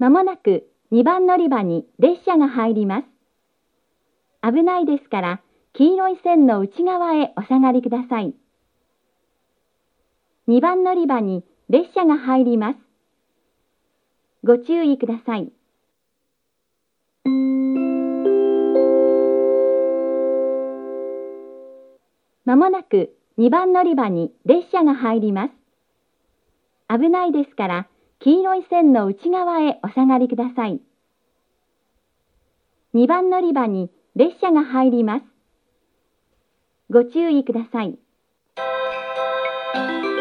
まもなく2番乗り場に列車が入ります。危ないですから、黄色い線の内側へお下がりください。2番乗り場に列車が入ります。ご注意ください。まもなく2番乗り場に列車が入ります。危ないですから、黄色い線の内側へお下がりください。2番乗り場に列車が入ります。ご注意ください。